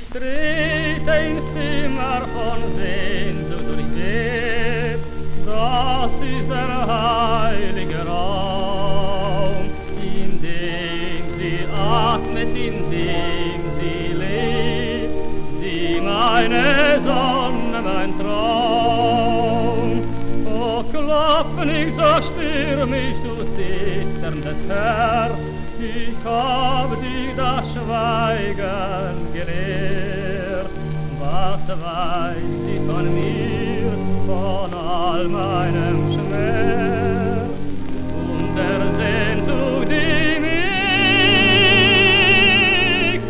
Ich trete ins Zimmer von Sehnsucht durchlebt, das ist der heilige Raum, in dem sie atmet, in dem sie lebt, sie meine Sonne, mein Traum. O klopf nicht so stürmisch, du zitterndes Herz, ich hab dich das Schweigen gelehrt. Was weiß sie von mir, von all meinem Schmerz und der Sehnsucht, die mich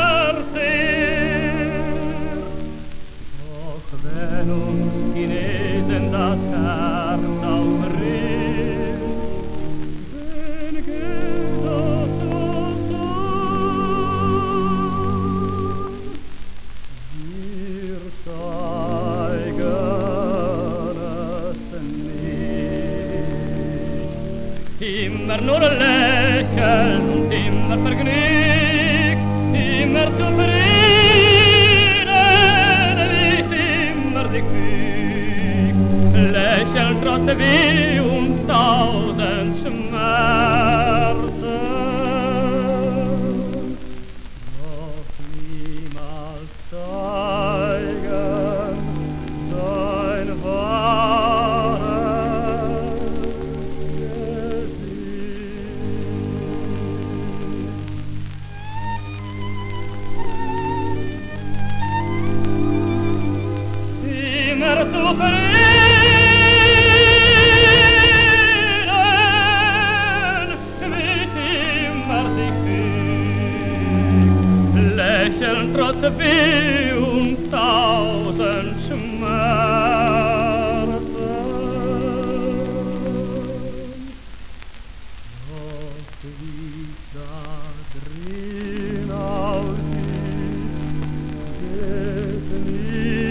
verzehrt? Doch wenn uns Chinesen das Herz aufriss, wen geht das so? Wir zeigen es nicht. Immer nur lächeln und immer vergnügt, immer zufrieden, nicht immer sich fügt. Lächeln trotz Weh und tausend Schmerzen. Doch niemals zeigen sein wahres Gesicht. Immer zufrieden, nicht immer sich fügt. Lächeln trotz Weh und tausend Schmerzen. Doch wie da drin aussieht, geht nie